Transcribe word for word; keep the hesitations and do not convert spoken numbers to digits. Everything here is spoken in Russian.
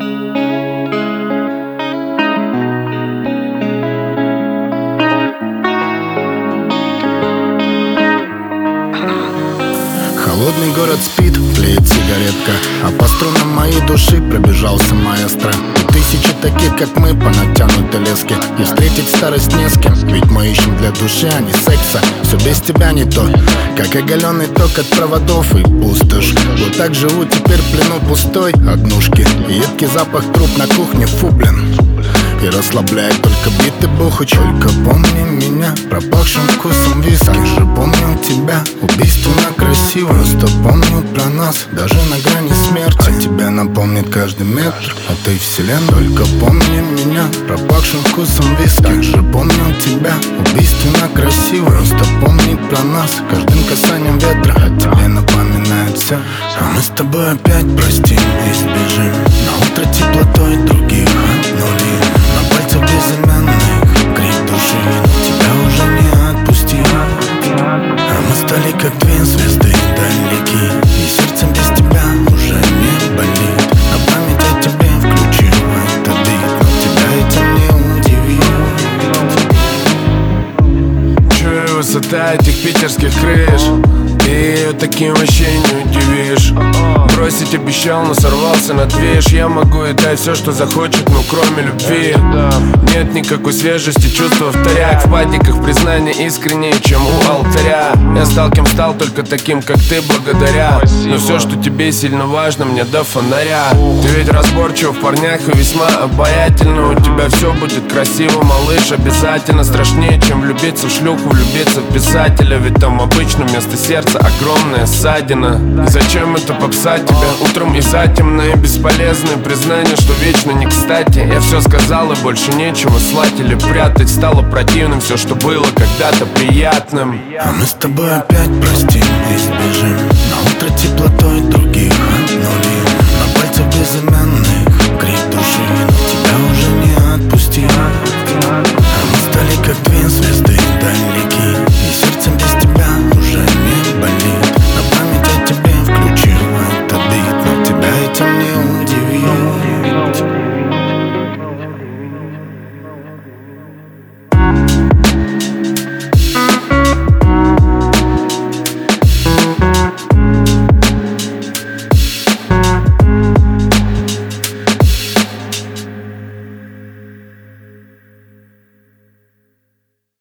Холодный город спит, тлеет сигаретка, а по струнам моей души пробежался маэстро. И тысячи таких, как мы, по натянутой леске. И встретить старость не с кем, ведь мы ищем для души, а не секса. Все без тебя не то, как оголенный ток от проводов и пустошь. Вот так живу теперь в плену пустой однушки. И едкий запах труп на кухне, фу, блин. И расслабляет только битый бухач. Только помни меня пропахшим вкусом виски. Же помню тебя, убийственно красиво. Просто помню про нас, даже на грани смерти. А тебя напомнит каждый метр этой вселенной. Только помни меня пропахшим вкусом виски. Же помню тебя, убийственно красиво. Просто помни про нас каждым касанием ветра. А тебе напоминает все. А мы с тобой опять простим и сбежим. На утро теплотой других обнули. На пальцах безымянных крик души. Тебя уже не отпустил. А мы стали как две звезды далеки. И сердцем без тебя уже не болит. На память о тебе включил этот бит. Но тебя этим не удивит. Чую высота этих питерских крыш. Ты ее таким вообще не удивишь. Бросить обещал, но сорвался на движ. Я могу ей дать все, что захочет, но кроме любви нет никакой свежести, чувства в тарях. В патиках признание искреннее, чем у алтаря. Я стал кем стал, только таким, как ты, благодаря. Но все, что тебе сильно важно, мне до фонаря. Ты ведь разборчив в парнях и весьма обаятельно. У тебя все будет красиво, малыш, обязательно. Страшнее, чем влюбиться в шлюху, влюбиться в писателя. Ведь там обычно вместо сердца огромная ссадина. И зачем это попса тебя утром и затемно? И бесполезное признание, что вечно не кстати. Я все сказал и больше нечего слать или прятать. Стало противным все, что было когда-то приятным. А мы с тобой опять простим и сбежим. На утро теплотой других